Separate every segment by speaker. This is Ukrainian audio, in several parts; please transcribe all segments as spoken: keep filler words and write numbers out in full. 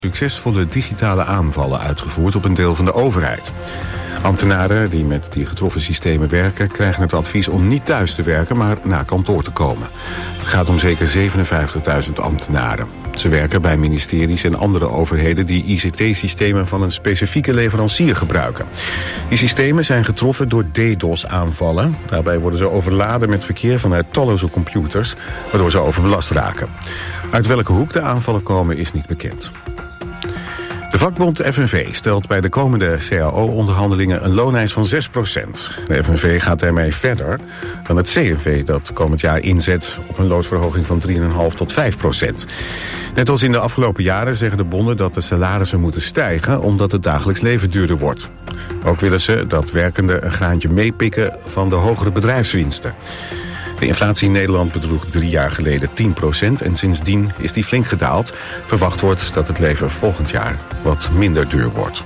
Speaker 1: succesvolle digitale aanvallen uitgevoerd op een deel van de overheid. Ambtenaren die met die getroffen systemen werken krijgen het advies om niet thuis te werken, maar naar kantoor te komen. Het gaat om zeker zevenenvijftigduizend ambtenaren. Ze werken bij ministeries en andere overheden die I C T-systemen van een specifieke leverancier gebruiken. Die systemen zijn getroffen door DDoS-aanvallen. Daarbij worden ze overladen met verkeer vanuit talloze computers, waardoor ze overbelast raken. Uit welke hoek de aanvallen komen is niet bekend. De vakbond F N V stelt bij de komende C A O-onderhandelingen een looneis van zes procent. De F N V gaat daarmee verder dan het C N V dat komend jaar inzet op een loonsverhoging van drie komma vijf tot vijf procent. Net als in de afgelopen jaren zeggen de bonden dat de salarissen moeten stijgen omdat het dagelijks leven duurder wordt. Ook willen ze dat werkenden een graantje meepikken van de hogere bedrijfswinsten. De inflatie in Nederland bedroeg drie jaar geleden tien procent en sindsdien is die flink gedaald. Verwacht wordt dat het leven volgend jaar wat minder duur wordt.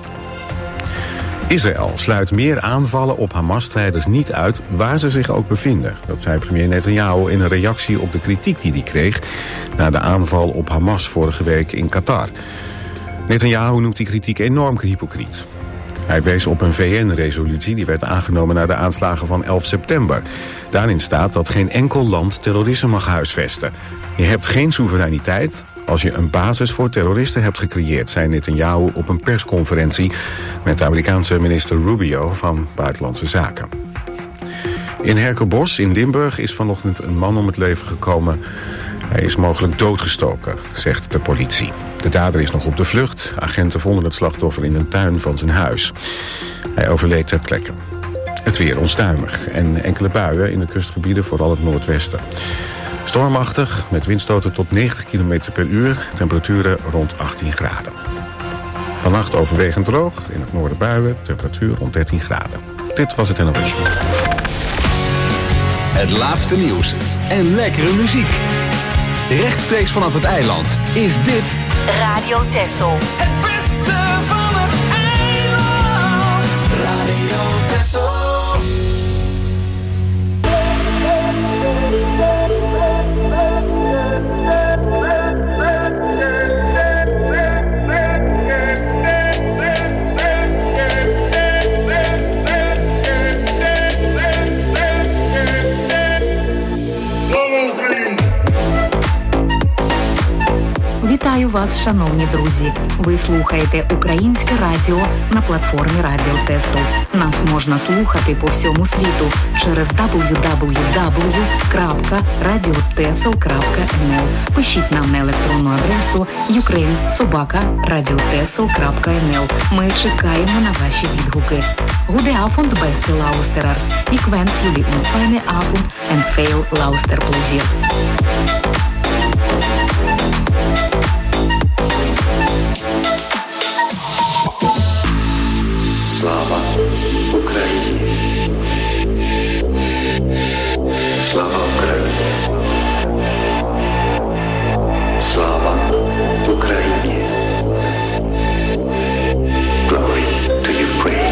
Speaker 1: Israël sluit meer aanvallen op Hamas-strijders niet uit waar ze zich ook bevinden. Dat zei premier Netanyahu in een reactie op de kritiek die hij kreeg na de aanval op Hamas vorige week in Qatar. Netanyahu noemt die kritiek enorm hypocriet. Hij wees op een V N-resolutie die werd aangenomen na de aanslagen van elf september. Daarin staat dat geen enkel land terroristen mag huisvesten. Je hebt geen soevereiniteit als je een basis voor terroristen hebt gecreëerd, zei Netanyahu op een persconferentie met de Amerikaanse minister Rubio van Buitenlandse Zaken. In Herkenbosch in Limburg is vanochtend een man om het leven gekomen. Hij is mogelijk doodgestoken, zegt de politie. De dader is nog op de vlucht. Agenten vonden het slachtoffer in een tuin van zijn huis. Hij overleed ter plekke. Het weer onstuimig en enkele buien in de kustgebieden, vooral het noordwesten. Stormachtig, met windstoten tot negentig kilometer per uur. Temperaturen rond achttien graden. Vannacht overwegend droog, in het noorden buien. Temperatuur rond dertien graden. Dit was het N O S.
Speaker 2: Het laatste nieuws en lekkere muziek. Rechtstreeks vanaf het eiland is dit
Speaker 3: Radio Texel.
Speaker 4: Het beste van het eiland. Radio Texel.
Speaker 3: Вітаю вас, шановні друзі! Ви слухаєте Українське радіо на платформі Радіо Тесл. Нас можна слухати по всьому світу через дабл ю дабл ю дабл ю крапка радіотесл крапка ен ел. Пишіть нам на електронну адресу юкрейн собака радіотесл крапка ен ел. Ми чекаємо на ваші відгуки. Goede avond, beste luisteraars. Ik wens jullie een fijne avond en veel luisterplezier.
Speaker 5: Слава Україні! Слава Україні! Слава Україні! Glory to Ukraine!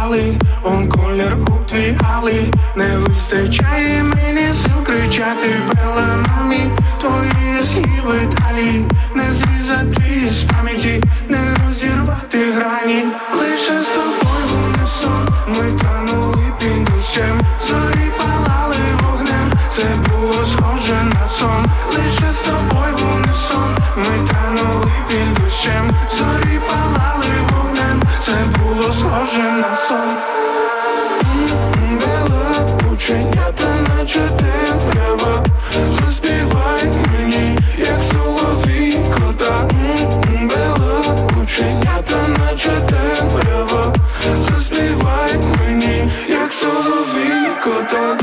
Speaker 6: запали, он колір губ твій алий. Не вистачає мені сил кричати Белла мамі. Твої схиби талії не зрізати з пам'яті, не розірвати грані. Лише з тобою в унісон ми танули під дощем. Зорі палали вогнем, це було схоже на сон. Лише з тобою в унісон ми танули під дощем. Зорі палали вогнем, це було схоже на сон. Бела, ученята, наче темрява. Заспівай мені, як соловійко, так. Бела, ученята, наче темрява. Заспівай мені, як соловійко, так.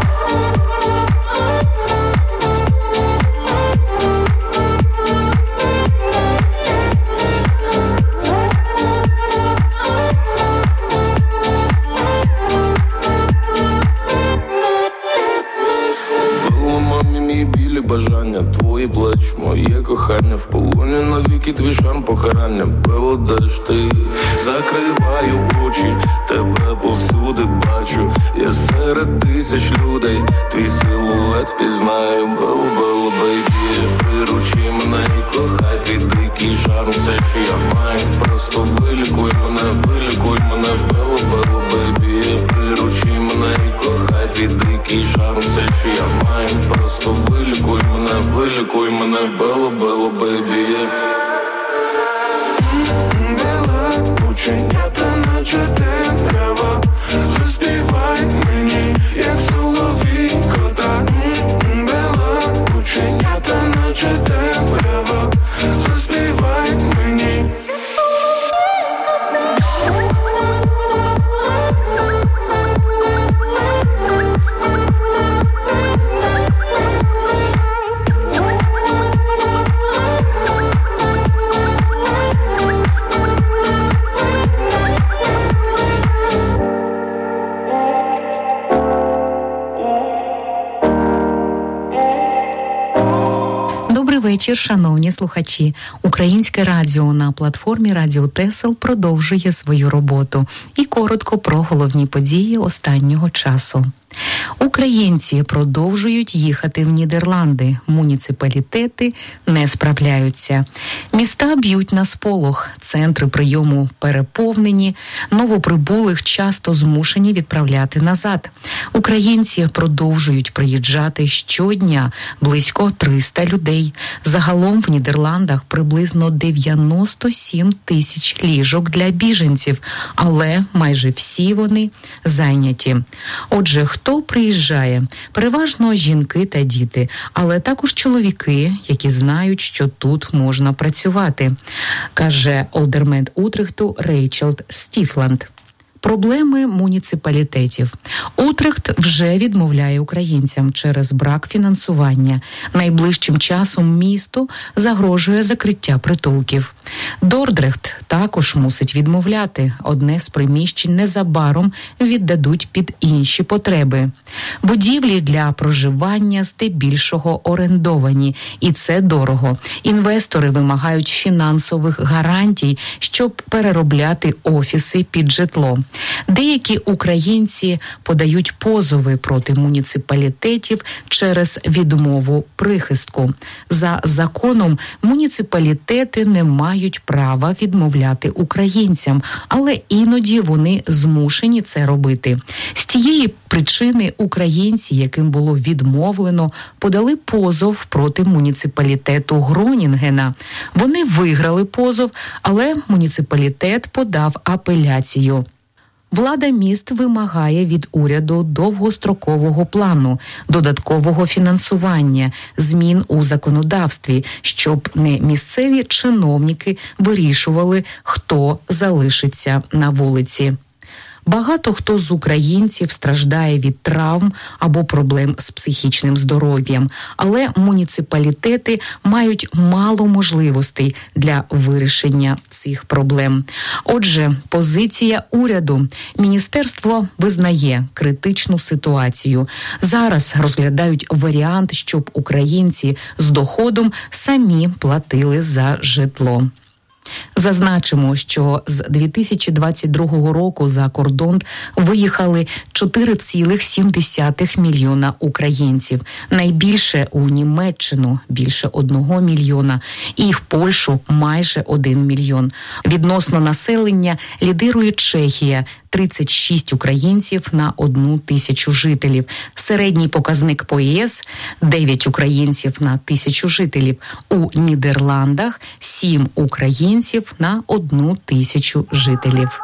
Speaker 7: Бажання, твої плеч, моє кохання, в полоні навіки твій шарм покарання. Бело, де ж ти? Закриваю очі, тебе повсюди бачу. Я серед тисяч людей, твій силует впізнаю. Бело, бело, бейбі, приручи мене і кохай. Твій дикий шарм, все, що я маю. Просто вилікуй мене, вилікуй мене. Бело, бело, бейбі, приручи мене і кохай. Твій дикий шарм, все, що я маю. Просто вилікуй мене, вилікуй мене, бело, бело, бейбі.
Speaker 6: Бела, ученята, наче темрява. Заспівай мені, як соловійко, так. Бела, ученята, наче темрява. Заспівай мені, як соловійко, так.
Speaker 3: Вечір, шановні слухачі. Українське радіо на платформі Радіо Тесел продовжує свою роботу. І коротко про головні події останнього часу. Українці продовжують їхати в Нідерланди. Муніципалітети не справляються. Міста б'ють на сполох. Центри прийому переповнені. Новоприбулих часто змушені відправляти назад. Українці продовжують приїжджати щодня. Близько триста людей. Загалом в Нідерландах приблизно дев'яносто сім тисяч ліжок для біженців. Але майже всі вони зайняті. Отже, хто приїжджає? Переважно жінки та діти, але також чоловіки, які знають, що тут можна працювати, каже олдермен Утрехту Рейчел Стіфланд. Проблеми муніципалітетів. Утрехт вже відмовляє українцям через брак фінансування. Найближчим часом місту загрожує закриття притулків. Дордрехт також мусить відмовляти. Одне з приміщень незабаром віддадуть під інші потреби. Будівлі для проживання здебільшого орендовані, і це дорого. Інвестори вимагають фінансових гарантій, щоб переробляти офіси під житло. Деякі українці подають позови проти муніципалітетів через відмову прихистку. За законом муніципалітети не мають права відмовляти українцям, але іноді вони змушені це робити. З тієї причини українці, яким було відмовлено, подали позов проти муніципалітету Гронінгена. Вони виграли позов, але муніципалітет подав апеляцію. Влада міст вимагає від уряду довгострокового плану, додаткового фінансування, змін у законодавстві, щоб не місцеві чиновники вирішували, хто залишиться на вулиці. Багато хто з українців страждає від травм або проблем з психічним здоров'ям, але муніципалітети мають мало можливостей для вирішення цих проблем. Отже, позиція уряду. Міністерство визнає критичну ситуацію. Зараз розглядають варіант, щоб українці з доходом самі платили за житло. Зазначимо, що з дві тисячі двадцять другого року за кордон виїхали чотири цілих сім десятих мільйона українців. Найбільше у Німеччину – більше одного мільйона, і в Польщу – майже один мільйон. Відносно населення лідирує Чехія – тридцять шість українців на одну тисячу жителів. Середній показник по ЄС – дев'ять українців на тисячу жителів. У Нідерландах – сім українців на одну тисячу жителів.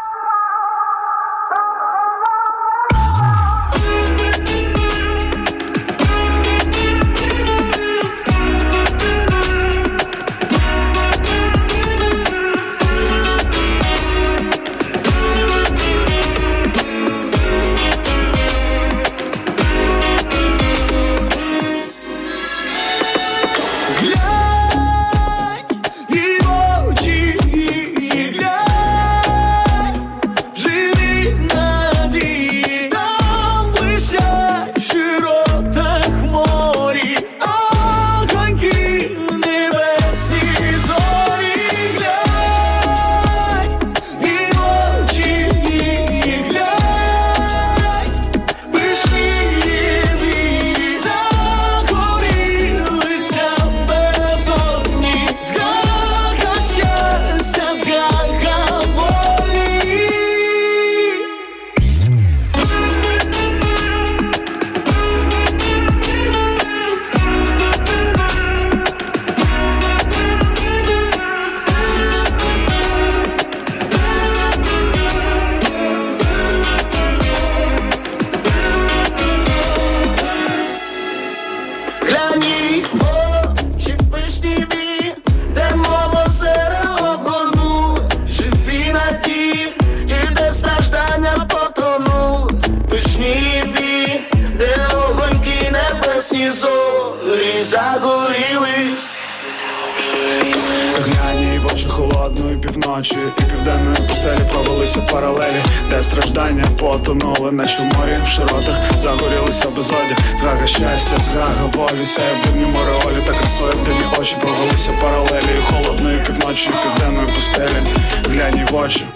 Speaker 6: Півночі і південної пустелі провалися паралелі, де страждання потонули, наче в морі, в широтах загорілися безодя. Згага щастя, згага волі, сяє в дивнім ореолі, та красою в дивні очі провалися паралелі холодної півночі і південної пустелі. Глянь їй в очі.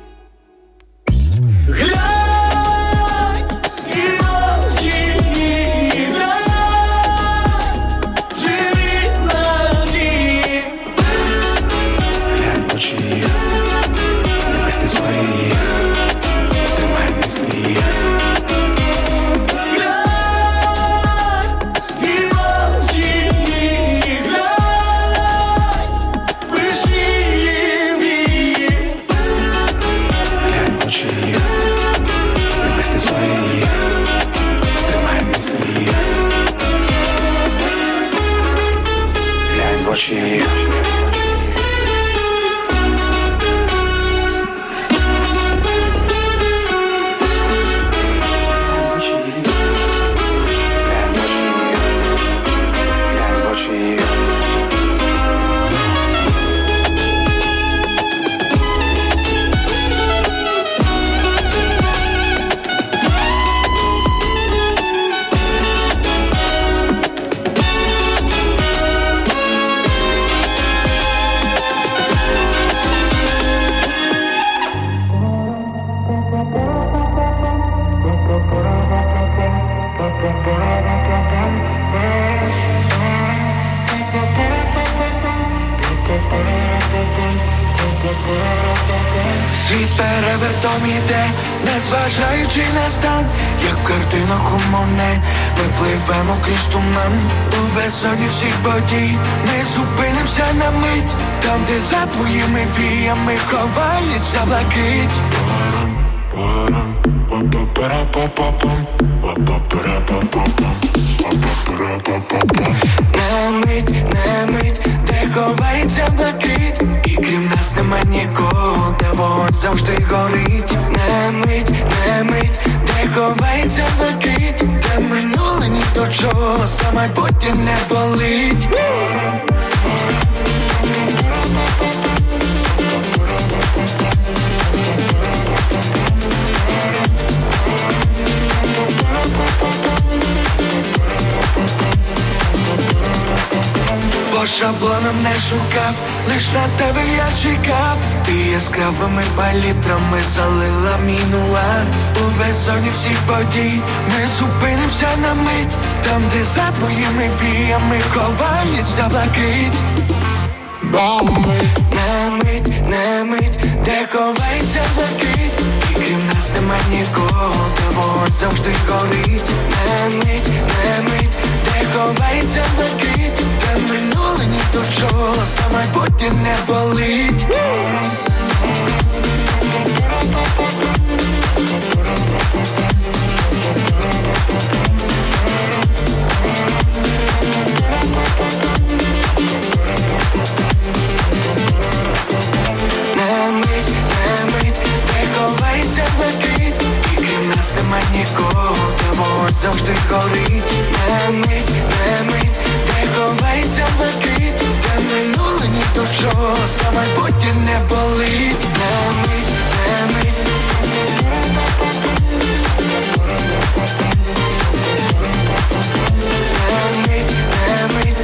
Speaker 4: Світ перевертом іде, незважаючи на стан, як в картинах у Моне. Ми пливемо крізь туман, у безодні всіх подій. Ми зупинимося на мить, там, де за твоїми віями ховається блакить. Не мить, не мить, де ховається блакить. І крім нас нема нікого, де вогонь завжди горить. Не мить, не мить, де ховається блакить. Де минуле ні до чого, за майбутнє не болить. Бо шаблоном не шукав, лиш на тебе я чекав. Ти яскравими палітрами залила мій нуар. У безодні всіх подій ми зупинимося на мить, там, де за твоїми віями ховається блакить. Бо ми не мить, не мить, де ховається блакить. І крім нас нема нікого, де вогонь завжди горить. Не мить, не мить, де ховається блакить. Де минуле ні до чого, за майбутнє не болить. Не мить, не мить, де ховається блакить. І крім нас нема нікого, де вогонь завжди горить. Не мить, не мить, де ховається блакить. Де минуле ні до чого, за майбутнє не болить. Не мить, не мить. Не мить, не мить.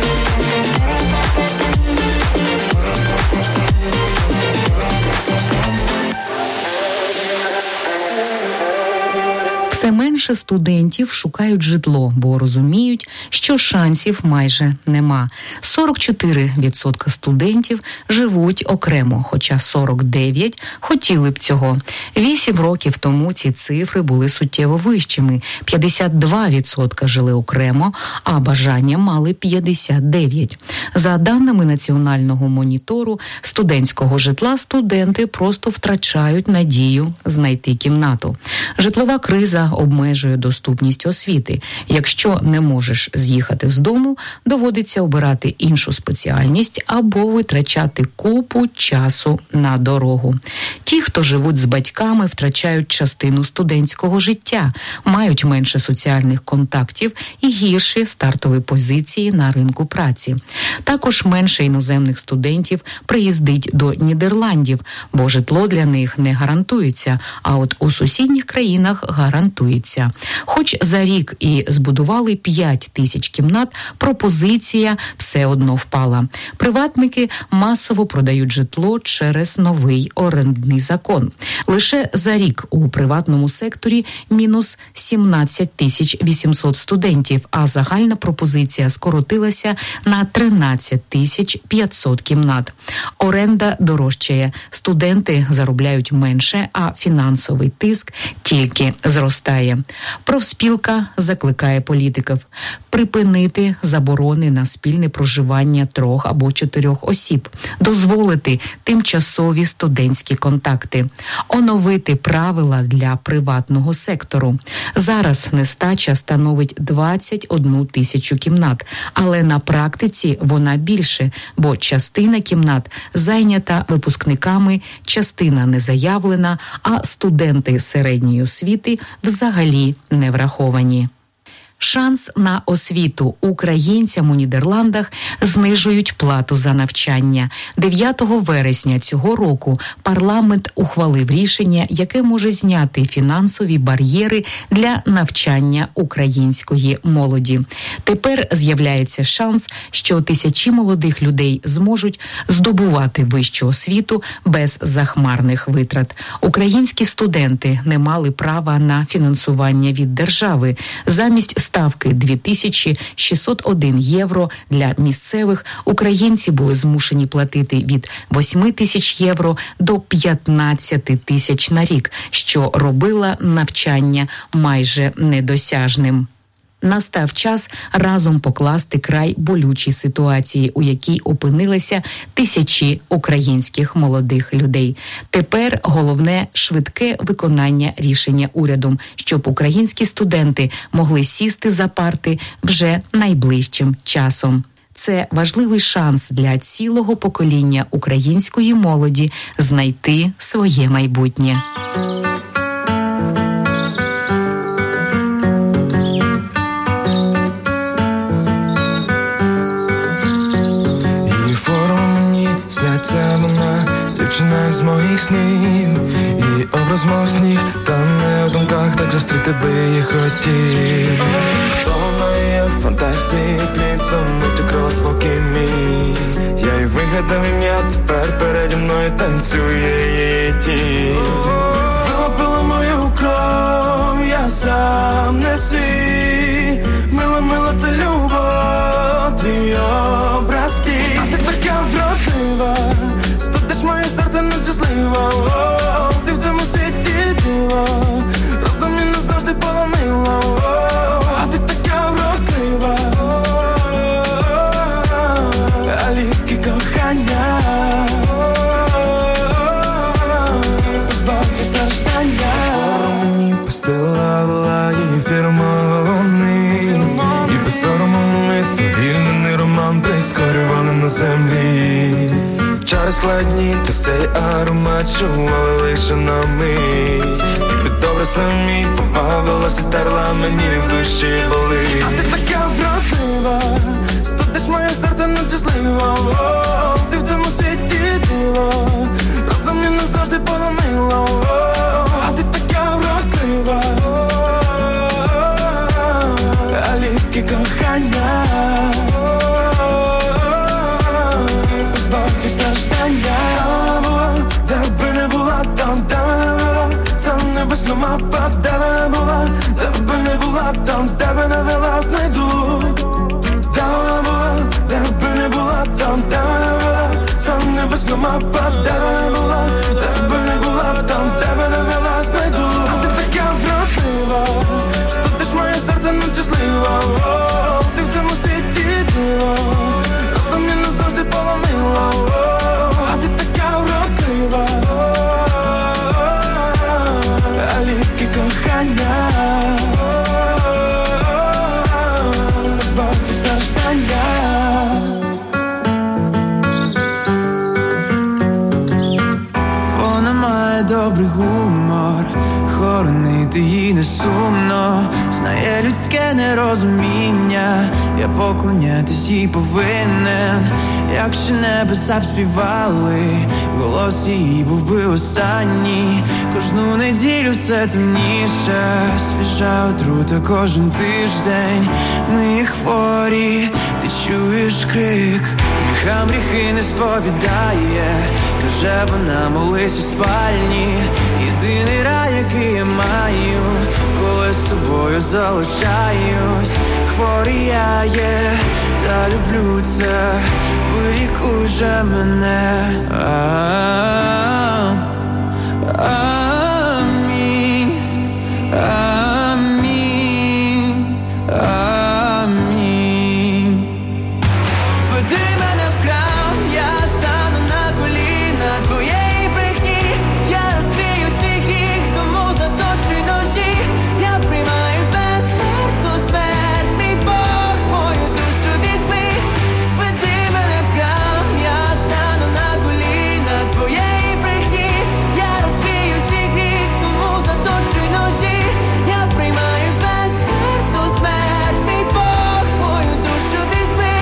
Speaker 3: Все менше студентів шукають житло, бо розуміють, що шансів майже нема. сорок чотири відсотки студентів живуть окремо, хоча сорок дев'ять відсотків хотіли б цього. Вісім років тому ці цифри були суттєво вищими. п'ятдесят два відсотки жили окремо, а бажання мали п'ятдесят дев'ять відсотків. За даними національного монітору студентського житла, студенти просто втрачають надію знайти кімнату. Житлова криза обмежує доступність освіти. Якщо не можеш з'їхати з дому, доводиться обирати іншу спеціальність або витрачати купу часу на дорогу. Ті, хто живуть з батьками, втрачають частину студентського життя, мають менше соціальних контактів і гірші стартові позиції на ринку праці. Також менше іноземних студентів приїздить до Нідерландів, бо житло для них не гарантується, а от у сусідніх країнах гарантується. Хоч за рік і збудували п'ять тисяч кімнат, пропозиція все одно впала. Приватники масово продають житло через новий орендний закон. Лише за рік у приватному секторі мінус сімнадцять тисяч вісімсот студентів, а загальна пропозиція скоротилася на тринадцять тисяч п'ятсот кімнат. Оренда дорожчає, студенти заробляють менше, а фінансовий тиск тільки зростає. Профспілка закликає політиків припинити заборони на спільне проживання трьох або чотирьох осіб, дозволити тимчасові студентські контакти, оновити правила для приватного сектору. Зараз нестача становить двадцять одну тисячу кімнат, але на практиці вона більше, бо частина кімнат зайнята випускниками, частина не заявлена, а студенти середньої освіти взагалі не враховані. Шанс на освіту. Українцям у Нідерландах знижують плату за навчання. дев'ятого вересня цього року парламент ухвалив рішення, яке може зняти фінансові бар'єри для навчання української молоді. Тепер з'являється шанс, що тисячі молодих людей зможуть здобувати вищу освіту без захмарних витрат. Українські студенти не мали права на фінансування від держави. Замість ставки дві тисячі шістсот один євро для місцевих, українці були змушені платити від восьми тисяч євро до п'ятнадцяти тисяч на рік, що робило навчання майже недосяжним. Настав час разом покласти край болючій ситуації, у якій опинилися тисячі українських молодих людей. Тепер головне – швидке виконання рішення урядом, щоб українські студенти могли сісти за парти вже найближчим часом. Це важливий шанс для цілого покоління української молоді знайти своє майбутнє.
Speaker 6: Сняться вона, дівчина з моїх снів, і образ мов сніг, та не в думках, так зустріти би її хотів. Хто вона є,
Speaker 8: Моя фантазія тліться, мить украла спокій мій. Я й вигадав ім'я, тепер переді мною танцює її тінь. Допила мою кров, я сам не свій. Мила, мила, це любов, твій образ тінь. А ти така вродлива, студиш моє серце нещаслива. Ти в цьому світі диво, розум мене завжди полонила. А ти така вродлива, а ліки кохання, позбавте страждання. Фора мені пустила, вела її фірма вогни. І без сорому ми сповільнений роман прискорювали на землі. Чари складні, та цей аромат чували лише на мить. Тобі добре самі побавилася, стерла мені в душі болить. А ти така вродлива, студиш моє серце нещаслива. Ти в цьому світі диво, разом мене завжди полонила. А ти така вродлива, а ліки кохання, позбавте страждання. Де би не була, там, де би не була, це небесна мапа, де би не була, де би не була, там, де би не вела, знайду. Де вона була, де би не була, там, де би не була, це небесна мапа, де би не була, де би не була, там, де би не вела, знайду. А ти така вродлива, студиш моє серце нещаслива. Ти в цьому світі диво, разом мене завжди полонила. А ти така вродлива, а ліки кохання, позбавте страждання. Вона має добрий гумор, хоронити їй не сумно. Знає людське нерозуміння, я поклонятись їй повинен. Якщо небеса б співали, голос її був би останній. Кожну неділю все темніше, свіжа отрута кожен тиждень. Ми хворі, ти чуєш крик, гріхам гріхи не сповідає. Каже вона, молись у спальні, єдиний рай, який я маю, коли з тобою залишаюсь. Хворий я є, та люблю це, вилікуй же мене. Амінь, амінь, амінь. Веди мене в храм, я стану на коліна твоєї брехні. Я розбію свій гріх, тому заточуй ножі. Я приймаю безсмертну смерть, мій Бог, мою душу візьми. Веди мене в храм, я стану на коліна твоєї брехні. Я розбію свій гріх, тому заточуй ножі. Я приймаю безсмертну смерть, мій Бог, мою душу візьми.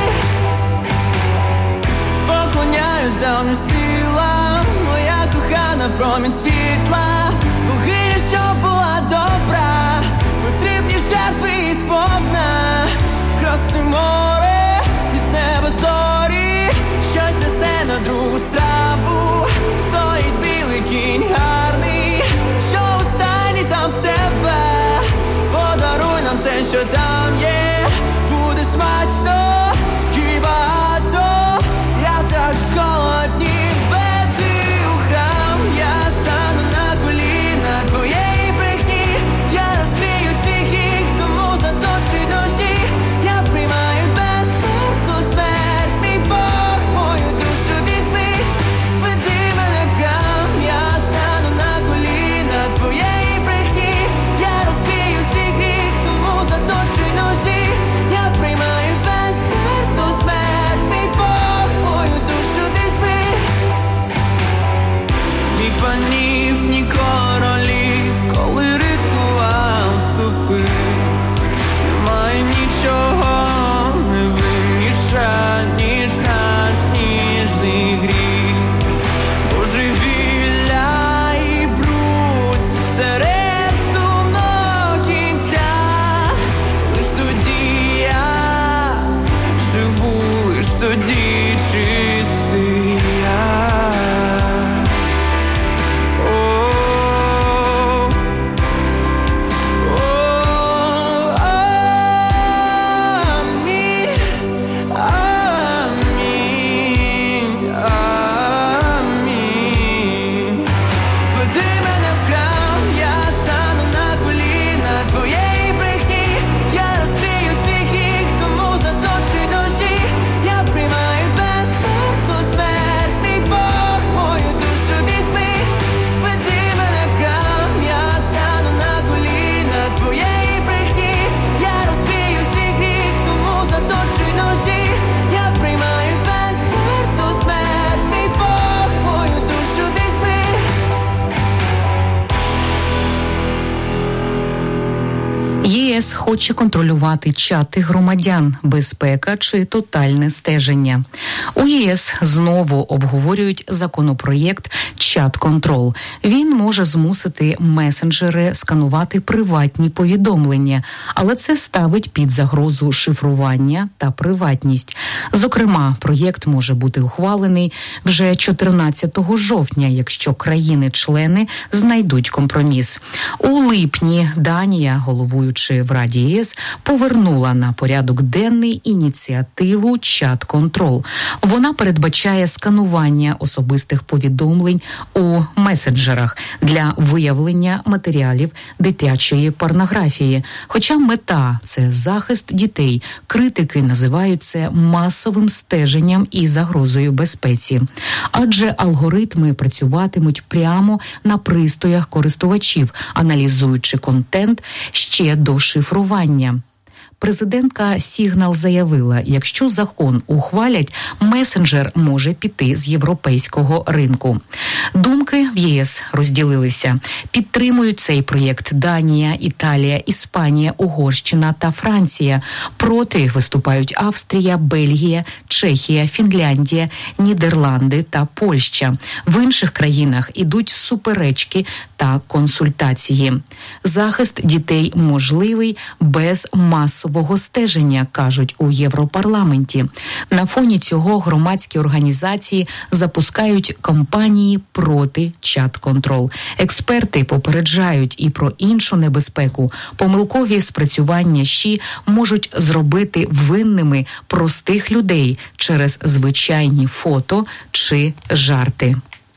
Speaker 8: Поклоняюсь давнім силам, моя кохана промінь світла. Богиня, що була добра, потрібні жертви і сповна. В красне море, із неба зорі, щось м'ясне на другу страву. Стоїть білий кінь гарний, що останній там в тебе. Подаруй нам все, що там є, буде смачно і багато. Я так зголоднів. Веди у храм, я стану на коліна твоєї брехні. Я розбію свій гріх, тому заточуй ножі. Я приймаю безсмертну смерть, мій Бог, мою душу візьми. Веди мене в храм, я стану на коліна твоєї брехні. Я розбію свій гріх, тому заточуй ножі. Я приймаю безсмертну смерть, мій Бог, мою душу візьми. Ні панів, ні королів, коли ритуал вступив, немає нічого невинніше, ніж наш ніжний гріх. Божевілля і бруд серед сумного кінця. Лиш тоді я
Speaker 3: хоче контролювати чати громадян, безпека чи тотальне стеження. У ЄС знову обговорюють законопроєкт «Чат-контрол». Він може змусити месенджери сканувати приватні повідомлення, але це ставить під загрозу шифрування та приватність. Зокрема, проєкт може бути ухвалений вже чотирнадцятого жовтня, якщо країни-члени знайдуть компроміс. У липні Данія, головуючи в Раді ЄС, повернула на порядок денний ініціативу «Чат-контрол». Вона передбачає сканування особистих повідомлень у месенджерах для виявлення матеріалів дитячої порнографії. Хоча мета – це захист дітей, критики називають це масовим стеженням і загрозою безпеці. Адже алгоритми працюватимуть прямо на пристроях користувачів, аналізуючи контент ще до шифрування. Президентка Сігнал заявила, якщо закон ухвалять, месенджер може піти з європейського ринку. Думки в ЄС розділилися. Підтримують цей проєкт Данія, Італія, Іспанія, Угорщина та Франція. Проти виступають Австрія, Бельгія, Чехія, Фінляндія, Нідерланди та Польща. В інших країнах ідуть суперечки та консультації. Захист дітей можливий без масового стеження, кажуть у Європарламенті. На фоні цього громадські організації запускають кампанії проти чат-контрол. Експерти попереджають і про іншу небезпеку. Помилкові спрацювання ЩІ можуть зробити винними простих людей через звичайні фото чи жарти.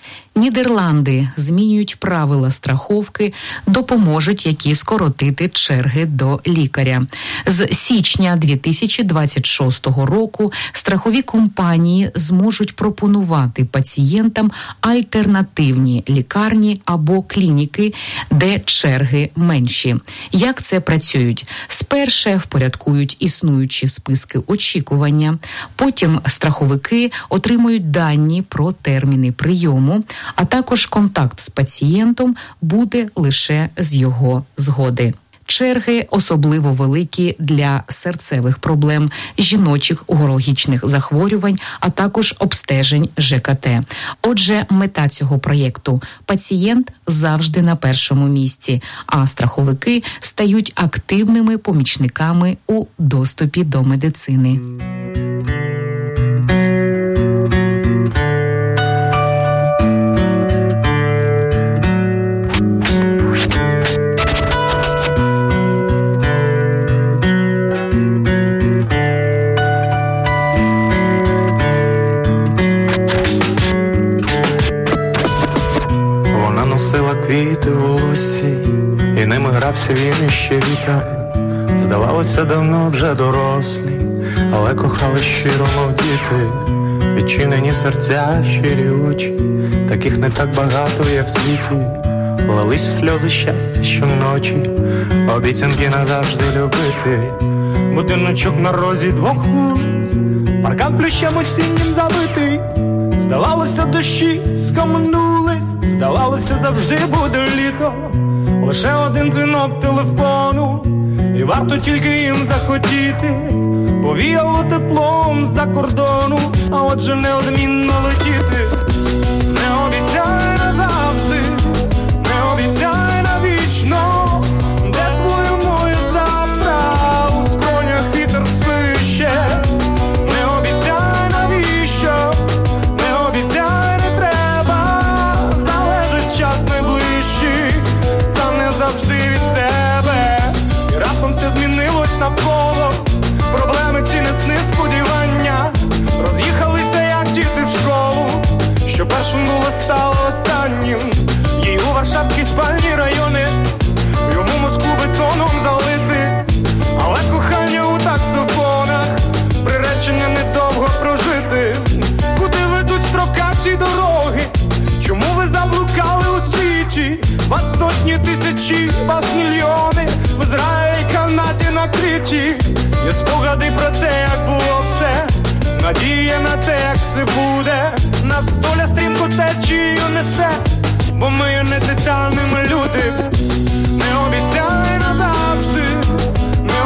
Speaker 3: Нідерланди змінюють правила страховки, допоможуть які скоротити черги до лікаря. З січня дві тисячі двадцять шостого року страхові компанії зможуть пропонувати пацієнтам альтернативні лікарні або клініки, де черги менші. Як це працюють? Спершу впорядкують існуючі списки очікування, потім страховики отримують дані про терміни прийому, а також контакт з пацієнтом буде лише з його згоди. Черги особливо великі для серцевих проблем, жіночих урологічних захворювань, а також обстежень ЖКТ. Отже, мета цього проєкту – пацієнт завжди на першому місці, а страховики стають активними помічниками у доступі до медицини.
Speaker 6: Квіти в волоссі, і ними грався він іще вітер. Здавалося, давно вже дорослі, але кохали щиро, мов діти. Відчинені серця, щирі очі, таких не так багато є в світі. Лилися сльози щастя щоночі, обіцянки назавжди любити. Будиночок на розі двох вулиць, паркан плющем осіннім забитий. Здавалося, дощі скам'янулись, здавалося, завжди буде літо. Лише один дзвінок телефону, і варто тільки їм захотіти. Повіяло теплом з-за кордону, а отже неодмінно летіти. Не обіцяй назавжди, не обіцяй навічно, де твоє моє завтра, у скронях вітер свище. Не обіцяй навіщо, не обіцяй не треба, залежить час найближчий, та не завжди від тебе. І раптом все змінилось навколо, проблеми ці не сни, сподівання роз'їхалися, як діти в школу. Що першим було, стало останнім. Їй у варшавські спальні райони, йому Москву бетоном залити. Але кохання у таксофонах, приречення недовго прожити. Куди ведуть строкаті дороги? Чому ви заблукали у світі? Вас сотні тисячі, вас мільйони, в Ізраїлі, Канаді накриті. Є спогади про те, як було все, надія на те, як все буде. Нас доля стрімко течією несе, бо ми є не титанами люди. Не обіцяй назавжди, не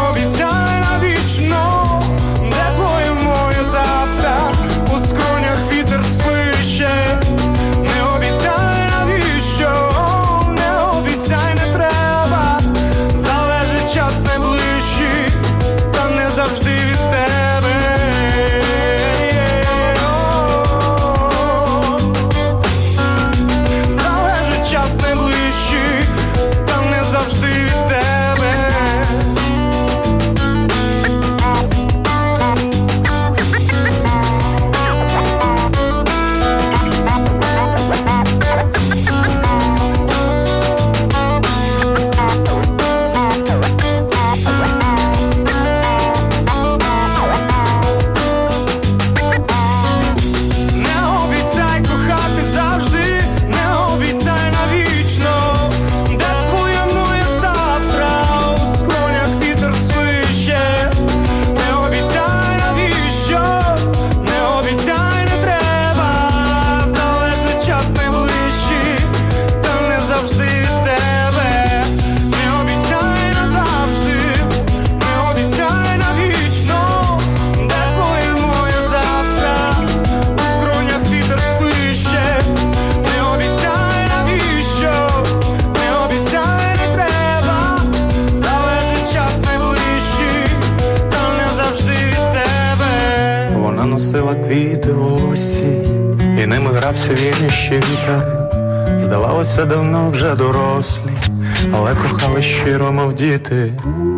Speaker 6: носила квіти у лусі, і ними грався вільний ще вітер. Здавалося, давно вже дорослі, але кохали щиро, мов діти.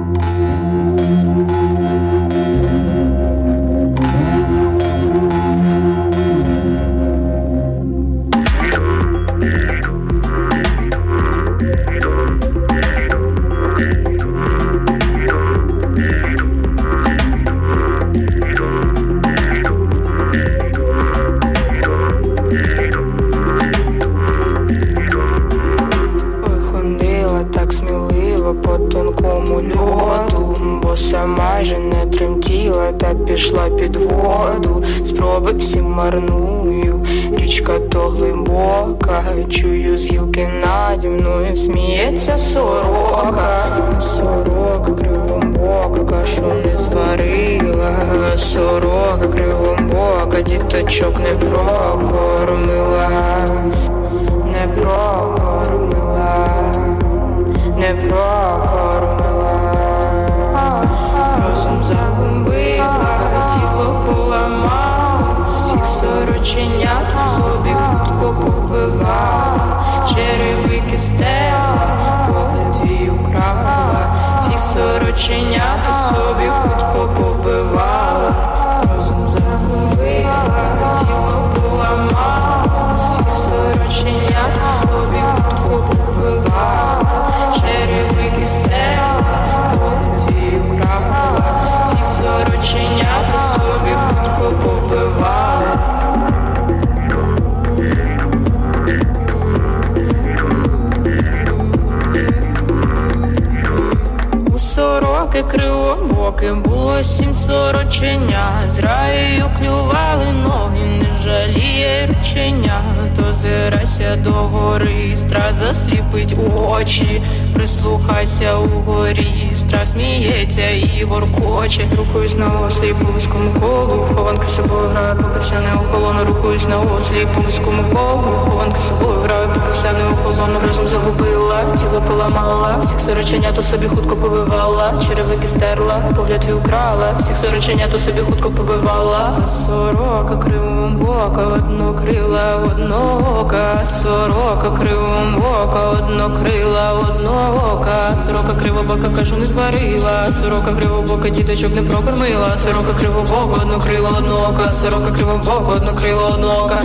Speaker 9: Майже не тремтіла та пішла під воду. Спроби всі марную, річка то глибока. Чую з гілки наді мною сміється сорока. Сорока кривомбока, кашу не зварила. Сорока кривомбока, діточок не прокормила. Не прокормила, не прокормила. Розум загубила, тіло поламала, всіх сороченят у собі хутко повбивала, черевики стела, погляд твій украла, всіх сороченят у собі хутко повбивала. Розум загубила, тіло поламала, всіх сороченят у собі хутко повбивала, черевики стела, погляд твій украла, всі сороченят у собі хутко побивали. У сороки кривобоки було сім сороченят, з раєю клювали ноги, не жаліє рученя. То зирайся до гори, страх засліпить очі, прислухайся угорі, страх сміється і воркоче. Рухаюсь на ослі по вузькому колу, хованки з собою граю, поки вся не охолону. Рухаюсь на ослі по вузькому колу, хованки з собою граю, поки вся не охолону. Розум загубила, тіло поламала, всіх сороченят у собі хутко побивала, черевики стерла, погляд твій украла, всіх сороченят у собі хутко побивала. Сорока кривомбока, однокрила, одноока. Сорока кривомбока, однокрила, одноока. Сорока кривобока, кашу не зварила. Сорока кривобока, діточок не прокормила. Сорока кривобока, однокрила, одноока. Сорока кривобока, однокрила, одноока.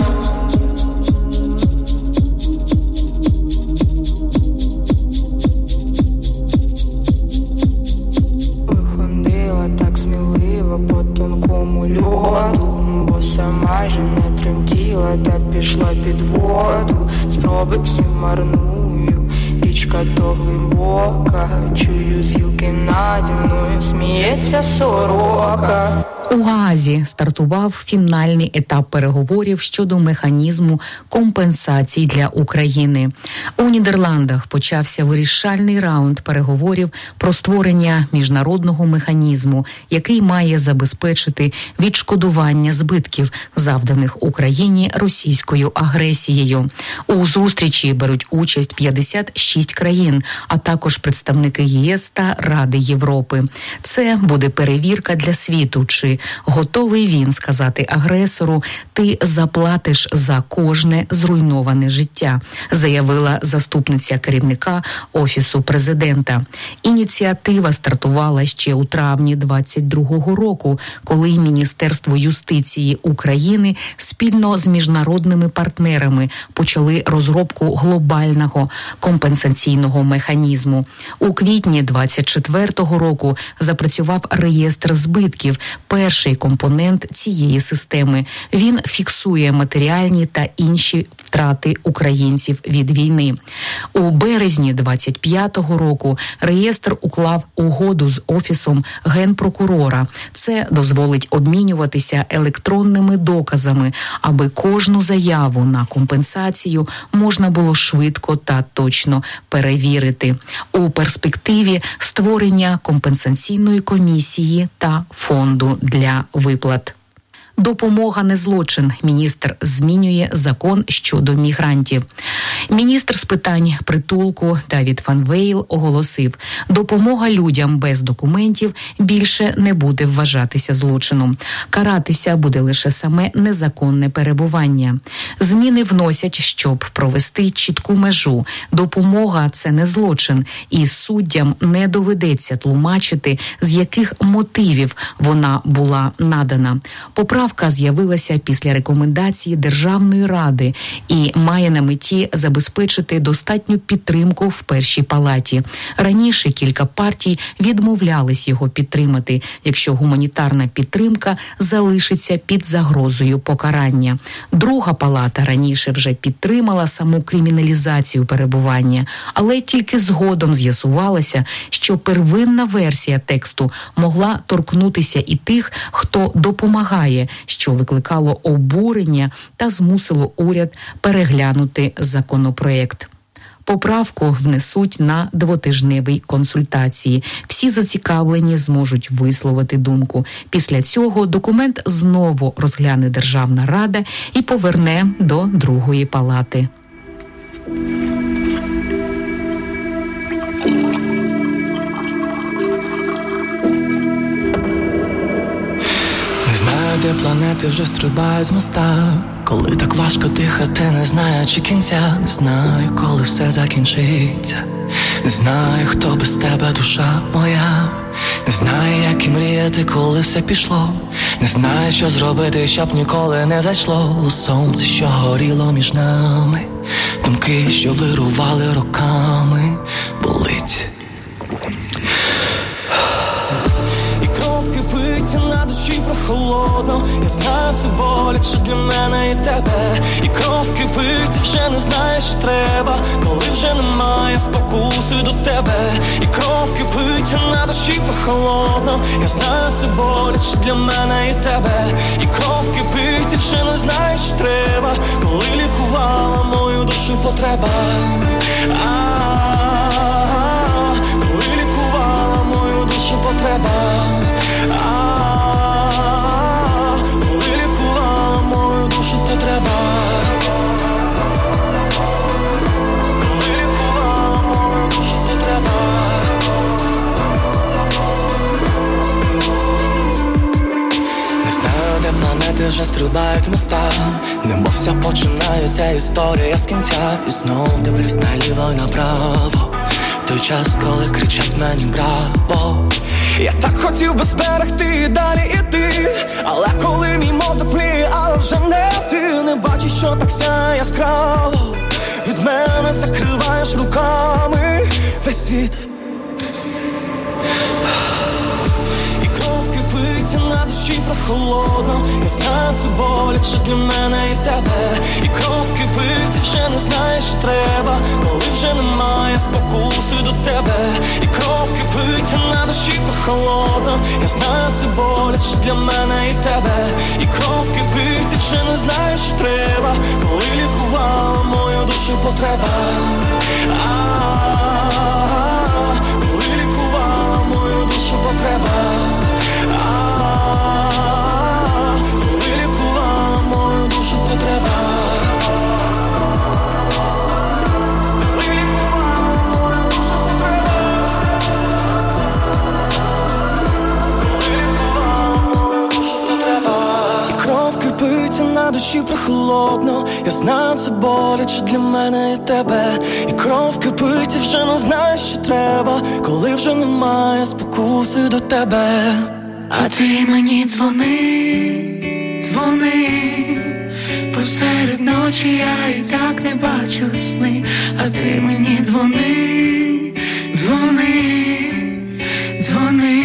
Speaker 9: Виходила так сміливо по тонкому льоду, боса майже не тремтіла та пішла під воду. Спроби всі марную, річка то глибока. Чую з гілки наді мною сміється сорока.
Speaker 3: У Гаазі стартував фінальний етап переговорів щодо механізму компенсацій для України. У Нідерландах почався вирішальний раунд переговорів про створення міжнародного механізму, який має забезпечити відшкодування збитків, завданих Україні російською агресією. У зустрічі беруть участь п'ятдесят шість країн, а також представники ЄС та Ради Європи. Це буде перевірка для світу, чи готовий він сказати агресору: «Ти заплатиш за кожне зруйноване життя», заявила заступниця керівника Офісу президента. Ініціатива стартувала ще у травні двадцять другого року, коли Міністерство юстиції України спільно з міжнародними партнерами почали розробку глобального компенсаційного механізму. У квітні двадцять четвертого року запрацював реєстр збитків, перший компонент цієї системи. Він фіксує матеріальні та інші втрати українців від війни. У березні двадцять п'ятого року реєстр уклав угоду з Офісом Генпрокурора. Це дозволить обмінюватися електронними доказами, аби кожну заяву на компенсацію можна було швидко та точно перевірити. У перспективі створення компенсаційної комісії та фонду для виплат. Допомога не злочин. Міністр змінює закон щодо мігрантів. Міністр з питань притулку Давід Ван Вейл оголосив, допомога людям без документів більше не буде вважатися злочином. Каратися буде лише саме незаконне перебування. Зміни вносять, щоб провести чітку межу. Допомога – це не злочин, і суддям не доведеться тлумачити, з яких мотивів вона була надана. Поправка з'явилася після рекомендації Державної ради і має на меті забезпечити достатню підтримку в першій палаті. Раніше кілька партій відмовлялись його підтримати, якщо гуманітарна підтримка залишиться під загрозою покарання. Друга палата раніше вже підтримала саму криміналізацію перебування, але тільки згодом з'ясувалося, що первинна версія тексту могла торкнутися і тих, хто допомагає, що викликало обурення та змусило уряд переглянути законопроєкт. Поправку внесуть на двотижневій консультації. Всі зацікавлені зможуть висловити думку. Після цього документ знову розгляне Державна рада і поверне до другої палати.
Speaker 10: Де планети вже стрибають з моста, коли так важко дихати, не знаючи кінця. Не знаю, коли все закінчиться, не знаю, хто без тебе душа моя. Не знаю, як і мріяти, коли все пішло. Не знаю, що зробити, щоб ніколи не зайшло у сонце, що горіло між нами. Думки, що вирували роками, болить. На душі прохолодно, я знаю, це боляче для мене і тебе. І кров кипить, вже не знаєш, що треба, коли вже немає спокуси до тебе. І кров кипить, на душі прохолодно, я знаю, це боляче для мене і тебе. І кров кипить, вже не знаєш, що треба, коли лікувала мою душу потреба. А-а-а, коли лікувала мою душу потреба. А, коли лікувала мою душу потреба. Коли лікувала мою душу потреба. Не знаю, де планети вже стрибають моста, немовся починаються історія з кінця. І знов дивлюсь наліво й направо, в той час, коли кричать мені браво. Я так хотів би зберегти і далі іти, але коли мій мозок мліє, але вже не ти. Не бачиш, що так сяє яскраво, від мене закриваєш руками весь світ. І кров кипить, на душі прохолодно, я знаю, це боляче для мене і тебе. І кров кипить, вже не знаєш, що треба, коли вже немає спокуси до тебе. І кров кипить, на душі прохолодно, я знаю, це боляче для мене і тебе. І кров кипить, вже не знаєш, що треба, коли лікувала мою душу потреба. А-а-а, коли лікувала мою душу потреба. А-а-а, коли лікувала мою душу потреба. На душі прохолодно, я знаю, це боляче для мене і тебе. І кров кипить, і вже не знаєш, що треба, коли вже немає спокуси до тебе.
Speaker 11: А ти мені дзвони, дзвони, посеред ночі я і так не бачу сни. А ти мені дзвони, дзвони, дзвони.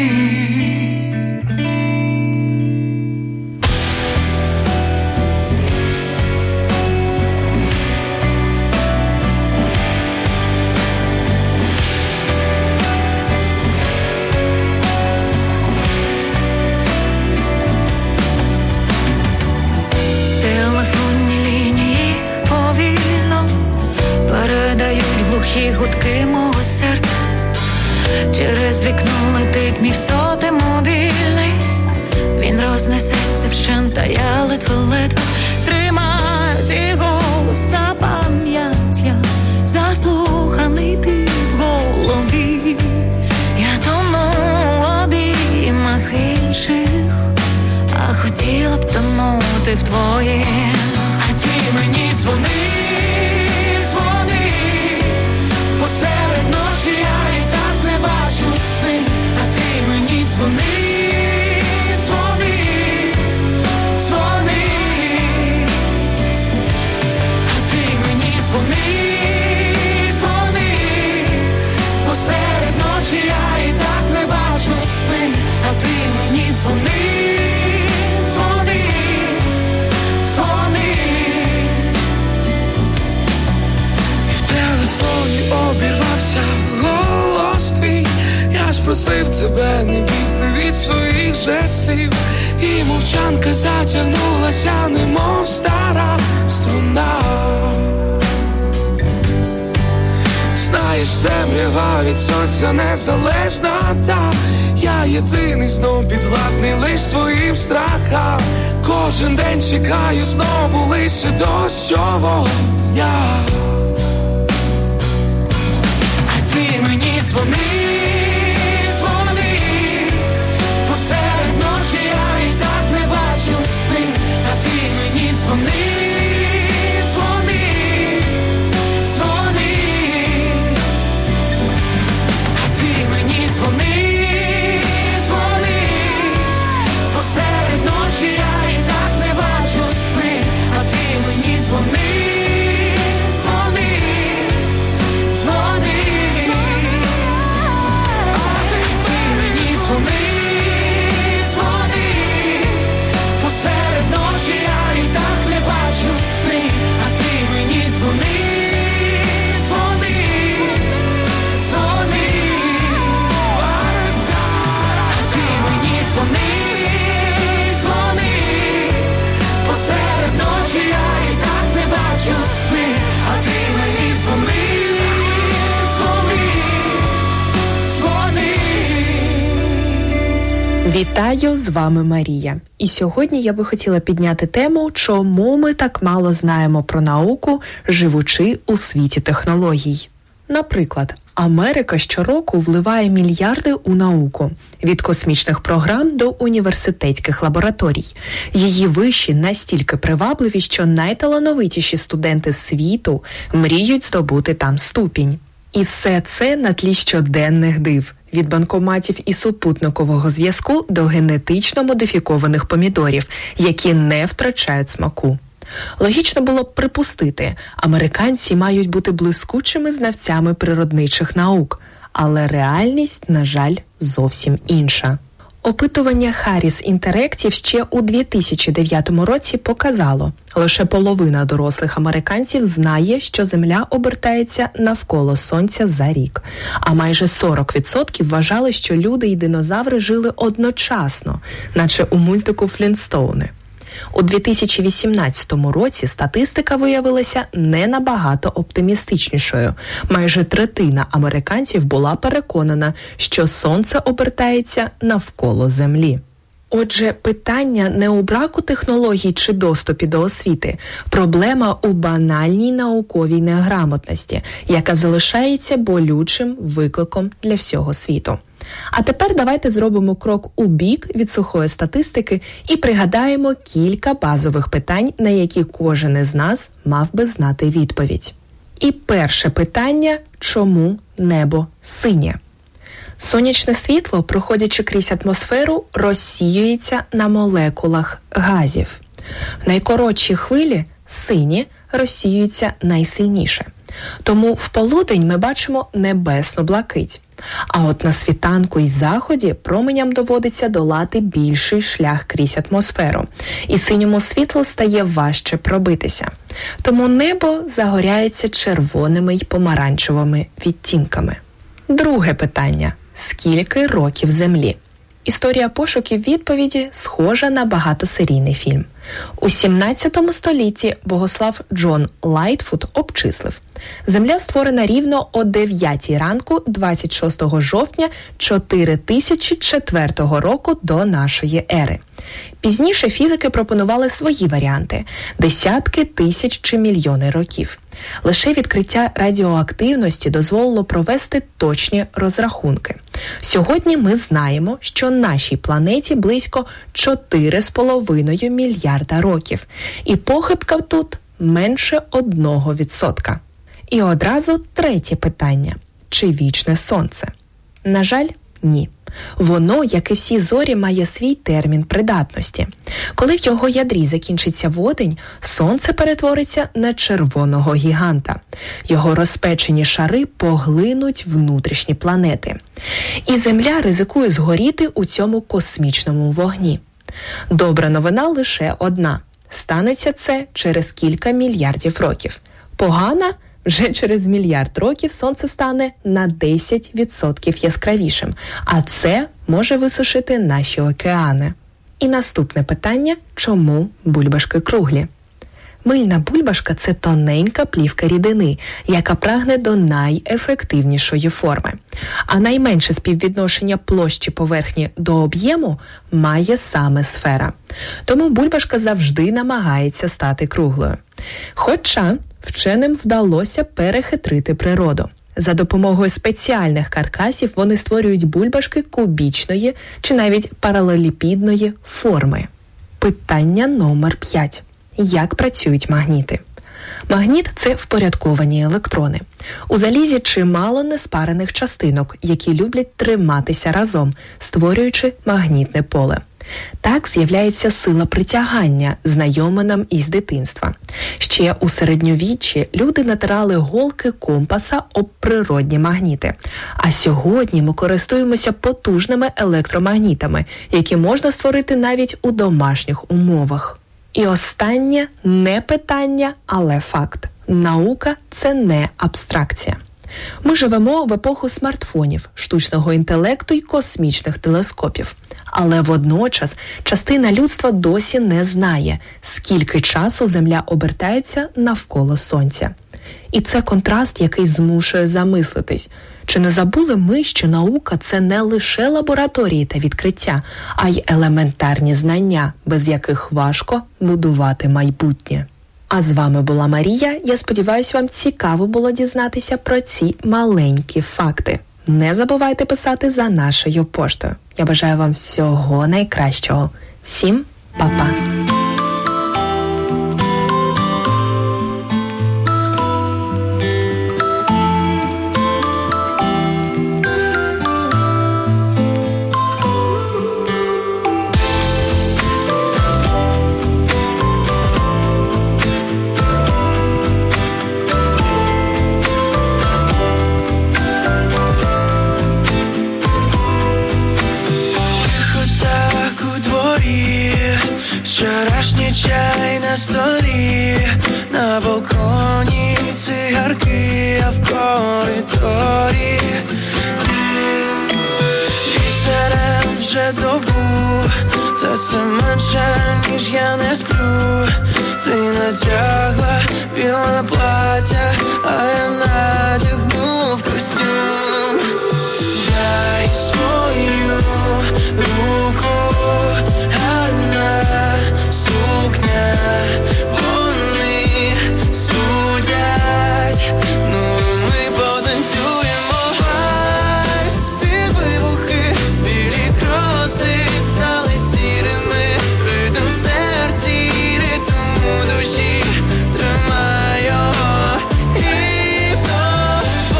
Speaker 3: Глухі гудки мого серця, через вікно летить мій сотий мобільний. Він
Speaker 11: рознесеться вщент, та я ледве-ледве тримаю твій голос на пам'яття, заслуханий ти в голові. Я тону в обіймах інших, а хотіла б тонути в твоїх. А ти мені дзвони, дзвони, посеред ночі я і так не бачу сни. А ти мені дзвони, дзвони, дзвони. А ти мені дзвони, дзвони, посеред ночі я і так не бачу сни. А ти мені дзвони, дзвони, дзвони. І в телефоні обірвався голос твій. Я ж просив тебе не бігти від своїх же слів. І мовчанка затягнулася, немов стара струна. Знаєш, темрява від сонця незалежна, та я єдиний знов підвладний лиш своїм страхам. Кожен день чекаю знову лише дощового дня. А ти мені дзвони, дзвони, посеред ночі я і так не бачу сни. А ти мені дзвони, дзвони, дзвони. А ти мені дзвони, дзвони, посеред ночі я і так не бачу сни. А ти мені дзвони, дзвони, дзвони. А ти мені дзвони, дзвони, посеред ночі я і так не бачу сни. А ти мені дзвони, дзвони, дзвони. А ти мені дзвони, дзвони, посеред ночі я і так не бачу сни. А ти мені дзвони, дзвони, дзвони.
Speaker 12: Вітаю, з вами Марія. І сьогодні я би хотіла підняти тему, чому ми так мало знаємо про науку, живучи у світі технологій. Наприклад, Америка щороку вливає мільярди у науку, від космічних програм до університетських лабораторій. Її виші настільки привабливі, що найталановитіші студенти світу мріють здобути там ступінь. І все це на тлі щоденних див. Від банкоматів і супутникового зв'язку до генетично модифікованих помідорів, які не втрачають смаку. Логічно було б припустити, американці мають бути блискучими знавцями природничих наук, але реальність, на жаль, зовсім інша. Опитування Harris Interactive ще у дві тисячі дев'ятому році показало, лише половина дорослих американців знає, що Земля обертається навколо Сонця за рік, а майже сорок відсотків вважали, що люди і динозаври жили одночасно, наче у мультику «Флінстоуни». У дві тисячі вісімнадцятому році статистика виявилася не набагато оптимістичнішою. Майже третина американців була переконана, що Сонце обертається навколо Землі. Отже, питання не у браку технологій чи доступі до освіти. Проблема у банальній науковій неграмотності, яка залишається болючим викликом для всього світу. А тепер давайте зробимо крок у бік від сухої статистики і пригадаємо кілька базових питань, на які кожен із нас мав би знати відповідь. І перше питання – чому небо синє? Сонячне світло, проходячи крізь атмосферу, розсіюється на молекулах газів. Найкоротші хвилі – сині, розсіюються найсильніше. Тому в полудень ми бачимо небесну блакить. А от на світанку і заході променям доводиться долати більший шлях крізь атмосферу. І синьому світлу стає важче пробитися. Тому небо загоряється червоними й помаранчевими відтінками. Друге питання. Скільки років Землі? Історія пошуків відповіді схожа на багатосерійний фільм. У сімнадцятому столітті богослав Джон Лайтфуд обчислив: Земля створена рівно о дев'ятій ранку двадцять шостого жовтня чотири тисячі четвертого року до нашої ери. Пізніше фізики пропонували свої варіанти – десятки тисяч чи мільйони років. Лише відкриття радіоактивності дозволило провести точні розрахунки. Сьогодні ми знаємо, що нашій планеті близько чотири з половиною мільярда років. І похибка тут менше одного відсотка. І одразу третє питання – чи вічне Сонце? На жаль, ні. Воно, як і всі зорі, має свій термін придатності. Коли в його ядрі закінчиться водень, Сонце перетвориться на червоного гіганта. Його розпечені шари поглинуть внутрішні планети. І Земля ризикує згоріти у цьому космічному вогні. Добра новина лише одна. Станеться це через кілька мільярдів років. Погана? Вже через мільярд років Сонце стане на десять відсотків яскравішим, а це може висушити наші океани. І наступне питання – чому бульбашки круглі? Мильна бульбашка – це тоненька плівка рідини, яка прагне до найефективнішої форми. А найменше співвідношення площі поверхні до об'єму має саме сфера. Тому бульбашка завжди намагається стати круглою. Хоча вченим вдалося перехитрити природу. За допомогою спеціальних каркасів вони створюють бульбашки кубічної чи навіть паралелепіпідної форми. Питання номер п'ять. Як працюють магніти? Магніт – це впорядковані електрони. У залізі чимало неспарених частинок, які люблять триматися разом, створюючи магнітне поле. Так з'являється сила притягання, знайома нам із дитинства. Ще у середньовіччі люди натирали голки компаса об природні магніти. А сьогодні ми користуємося потужними електромагнітами, які можна створити навіть у домашніх умовах. І останнє – не питання, але факт. Наука – це не абстракція. Ми живемо в епоху смартфонів, штучного інтелекту й космічних телескопів. Але водночас частина людства досі не знає, скільки часу Земля обертається навколо Сонця. І це контраст, який змушує замислитись. Чи не забули ми, що наука – це не лише лабораторії та відкриття, а й елементарні знання, без яких важко будувати майбутнє? А з вами була Марія. Я сподіваюся, вам цікаво було дізнатися про ці маленькі факти. Не забувайте писати за нашою поштою. Я бажаю вам всього найкращого. Всім па-па!
Speaker 4: Вчорашній чай на столі, на балконі цигарки, а в коридорі ти бісерем вже добу, та це менше, ніж я не сплю. Ти натягла біле плаття, а я надягнув костюм. Дай свою руку, гарна сукня, вони судять, ну ми потанцюємо вальс під вибухи, білі кроси стали сірими, ритм в серці, ритм у душі, тримай його і вновь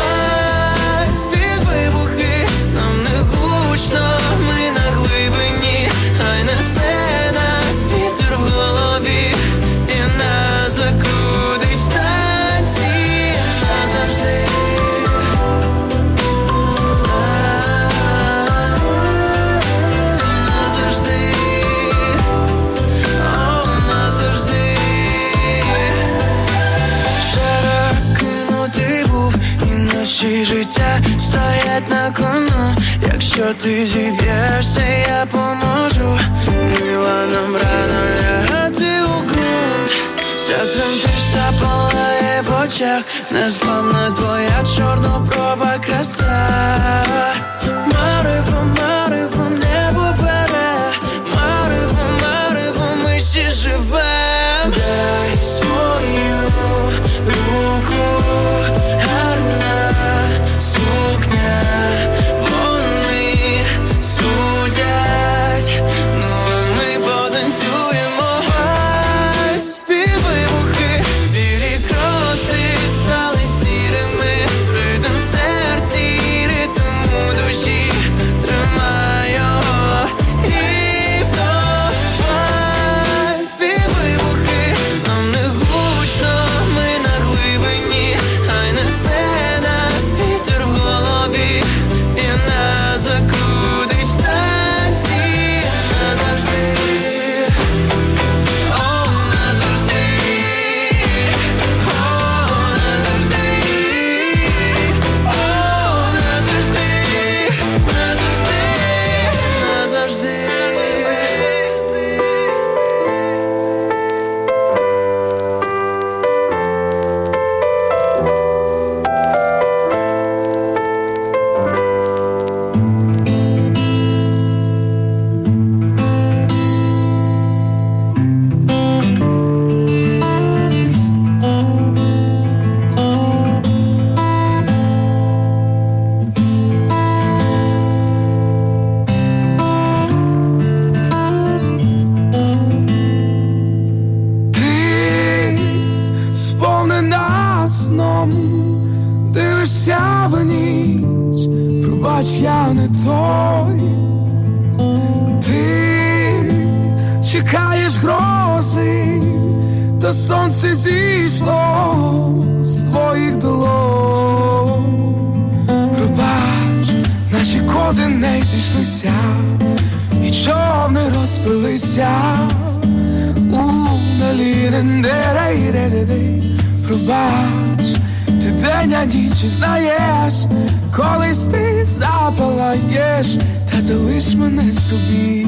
Speaker 8: життя стоять на кону. Якщо ти зіб'єшся, я поможу. Мила, нам рано лягати у ґрунт. Вся тремтиш, запалає в очах. Незламна твоя чорноброва краса. Марево, марево, небо бере. Марево, марево, ми ще живем. Дай свою руку, гарна сукня. Вони судять, ну ми потанцюємо. Ось під вибухи, білі кроси стали сірими. Ритм в серці, ритм у душі. Тримай його і вдовай. Під вибухи, нам не гучно, ми на глибині. Хай не все нас, вітер в голові. І нас закрутить в танці назавжди. О, назавжди. О, назавжди. О, назавжди. Назавжди. Назавжди. Ти сповнена сном, дивишся в ніч, пробач, я не той. Ти чекаєш грози, та сонце зійшло з твоїх долонь. Пробач, наші коди не зійшлися, і човни розпилися. Пробач, ти день, а ніч знаєш, колись ти запалаєш, та залиш мене собі.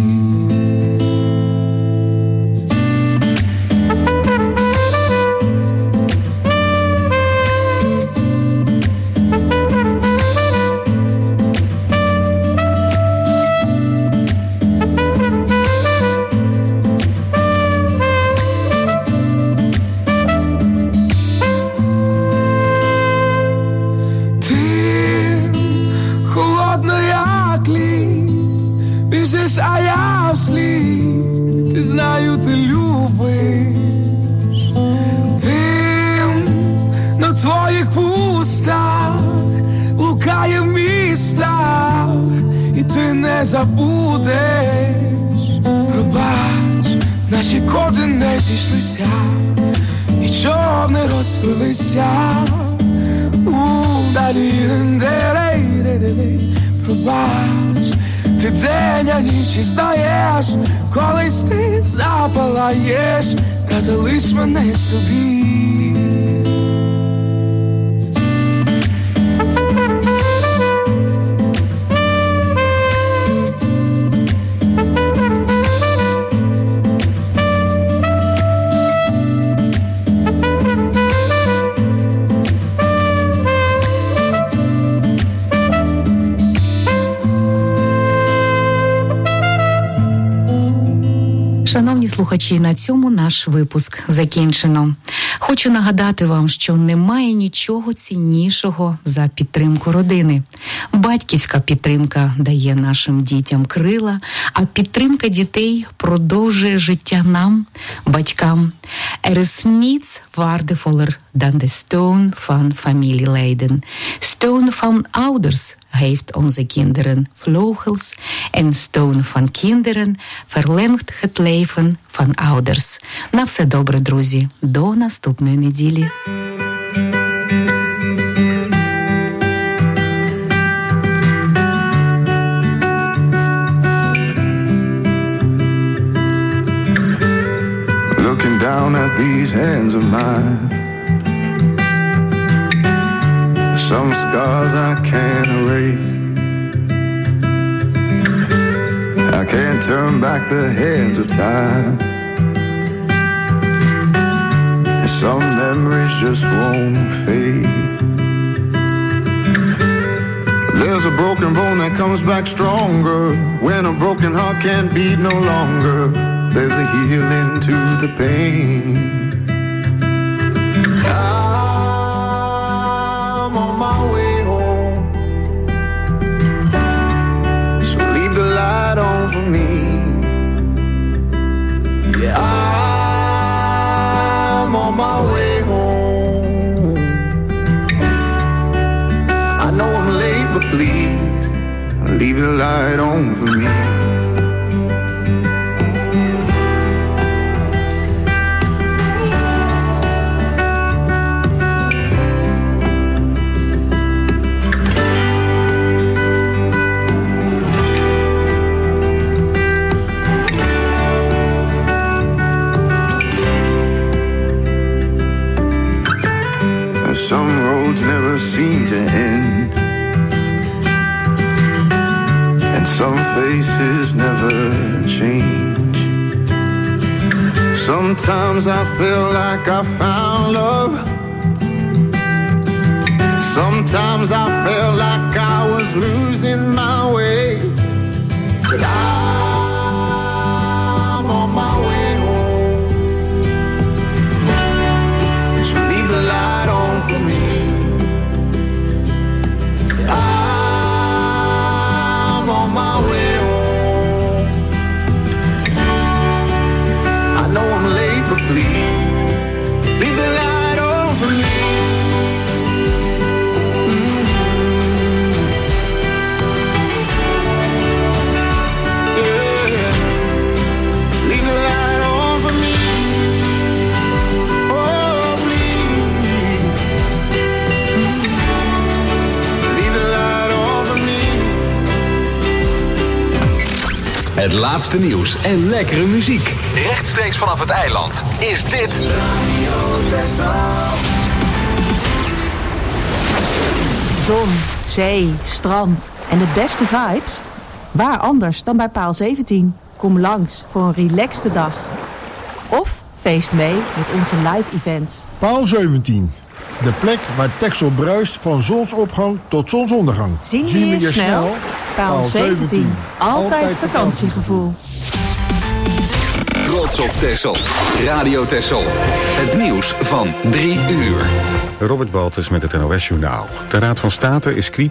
Speaker 8: Біжиш, а я вслід, ти знаю, ти любиш. Дим на твоїх вустах блукає в містах, і ти не забудеш. Пробач, наші коди не зійшлися, і човни розпилися. У-далі, пробач, ти день, а ніч знаєш, колись ти запалаєш, та залиш мене собі.
Speaker 3: Шановні слухачі, на цьому наш випуск закінчено. Хочу нагадати вам, що немає нічого ціннішого за підтримку родини. Батьківська підтримка дає нашим дітям крила, а підтримка дітей продовжує життя нам, батькам. Er is niets waardevoller dan de steun van familieleden. Steun van ouders geeft onze kinderen vleugels en steun van kinderen verlengt het leven van ouders. На все добре, друзі. До наступної неділі.
Speaker 6: Looking down at these hands of mine, some scars I can't erase. I can't turn back the hands of time, and some memories just won't fade. There's a broken bone that comes back stronger when a broken heart can't beat no longer. There's a healing to the pain. I'm on my way home, so leave the light on for me. Yeah. I'm on my way home. I know I'm late, but please leave the light on for me. Some roads never seem to end, and some faces never change. Sometimes I feel like I found love, sometimes I felt like I was losing my way. But I'm on my way home, so leave the light on for me. I'm on my way home. I know I'm late, but please leave the light on for me.
Speaker 2: Het laatste nieuws en lekkere muziek. Rechtstreeks vanaf het eiland is dit
Speaker 13: Zon, zee, strand en de beste vibes? Waar anders dan bij Paal zeventien? Kom langs voor een relaxte dag. Of feest mee met onze live events.
Speaker 14: Paal zeventien. De plek waar Texel bruist van zonsopgang tot zonsondergang.
Speaker 13: Zien we je snel? Paal zeventien. Altijd vakantiegevoel.
Speaker 2: Trots op Texel. Radio Texel. Het nieuws van drie uur.
Speaker 1: Robert Baltus met het N O S-journaal. De Raad van State is kritisch